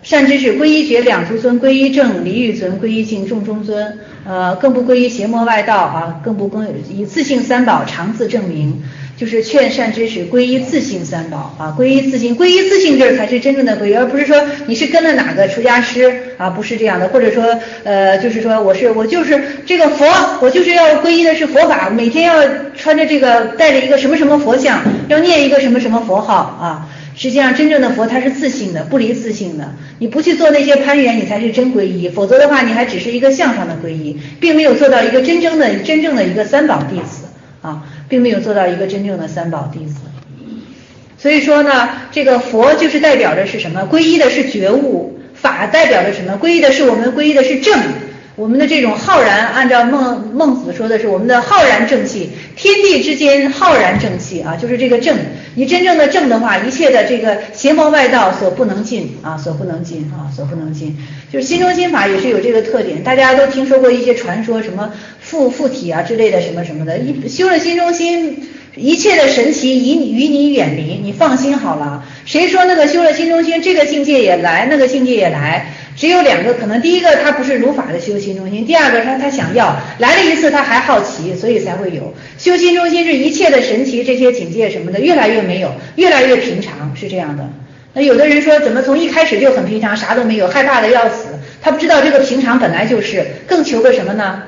善知识，皈依觉两足尊，皈依正离欲尊，皈依净众中尊。更不皈依邪魔外道啊，更不以自性三宝常自证明。就是劝善知识皈依自性三宝啊，皈依自性，皈依自性这才是真正的皈依，而不是说你是跟了哪个出家师啊，不是这样的，或者说就是说我就是这个佛，我就是要皈依的是佛法，每天要穿着这个带着一个什么什么佛像，要念一个什么什么佛号啊。实际上真正的佛它是自性的，不离自性的，你不去做那些攀缘，你才是真皈依，否则的话你还只是一个相上的皈依，并没有做到一个真正的一个三宝弟子啊，并没有做到一个真正的三宝弟子。所以说呢，这个佛就是代表着是什么？皈依的是觉悟，法代表着什么？皈依的是我们皈依的是正，我们的这种浩然，按照孟子说的是我们的浩然正气，天地之间浩然正气啊，就是这个正。你真正的正的话，一切的这个邪魔外道所不能进啊，所不能进。就是心中心法也是有这个特点，大家都听说过一些传说，什么附体啊之类的，什么什么的。修了心中心，一切的神奇与你远离，你放心好了。谁说那个修了心中心，这个境界也来，那个境界也来？只有两个可能，第一个他不是如法的修心中心，第二个他想要来了一次他还好奇，所以才会有。修心中心是一切的神奇这些境界什么的越来越没有，越来越平常，是这样的。那有的人说怎么从一开始就很平常，啥都没有，害怕的要死，他不知道这个平常本来就是，更求个什么呢？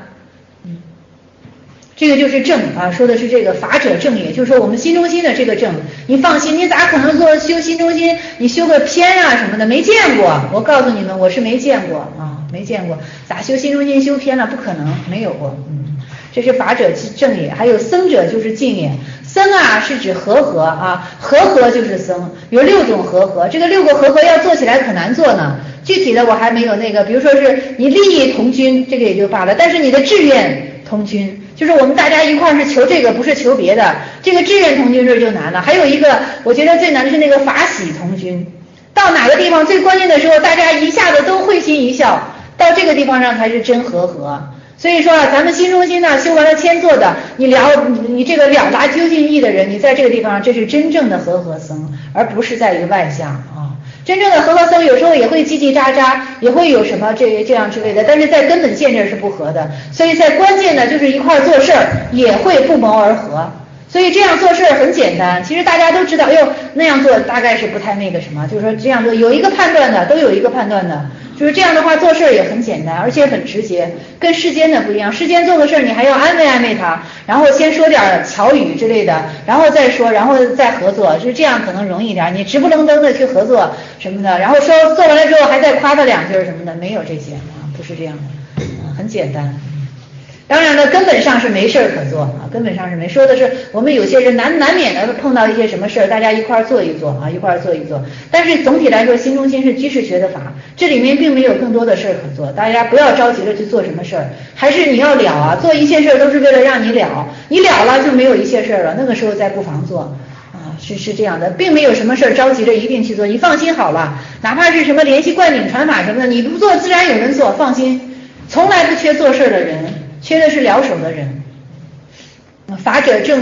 这个就是正啊，说的是这个法者正也，就是说我们心中心的这个正，你放心，你咋可能做修心中心，你修个偏啊什么的，没见过，我告诉你们，我是没见过啊，没见过，咋修心中心修偏了，不可能，没有过，这是法者正也。还有僧者就是净也，僧啊是指和合啊，和合就是僧，有6种和合，这个6个和合要做起来可难做呢，具体的我还没有那个，比如说是你利益同君，这个也就罢了，但是你的志愿同君，就是我们大家一块是求这个，不是求别的，这个志愿同君这就难了。还有一个我觉得最难的是那个法喜同君，到哪个地方最关键的时候大家一下子都会心一笑，到这个地方上才是真和合。所以说啊，咱们心中心呢修完了千座的，你这个了达究竟义的人，你在这个地方这是真正的和合僧，而不是在于外相啊。真正的和合僧有时候也会叽叽喳喳，也会有什么这样之类的，但是在根本见这是不合的，所以在关键的就是一块做事儿也会不谋而合。所以这样做事很简单，其实大家都知道，那样做大概是不太那个什么，就是说这样做有一个判断的，都有一个判断的，就是这样的话做事也很简单，而且很直接，跟世间的不一样。世间做个事儿你还要安慰安慰他，然后先说点巧语之类的，然后再说，然后再合作，就是这样可能容易一点。你直不愣登的去合作什么的，然后说做完了之后还再夸他2句什么的，没有这些啊，不是这样的，很简单。当然了，根本上是没事儿可做啊，根本上是没说的是我们有些人难免的碰到一些什么事儿，大家一块儿做一做啊，一块儿做一做。但是总体来说，心中心是居士学的法，这里面并没有更多的事儿可做，大家不要着急着去做什么事儿，还是你要了啊，做一切事儿都是为了让你了，你了了就没有一切事儿了，那个时候再不妨做啊，是这样的，并没有什么事儿着急着一定去做，你放心好了，哪怕是什么联系灌顶传法什么的，你不做自然有人做，放心，从来不缺做事的人。缺的是了手的人，法者正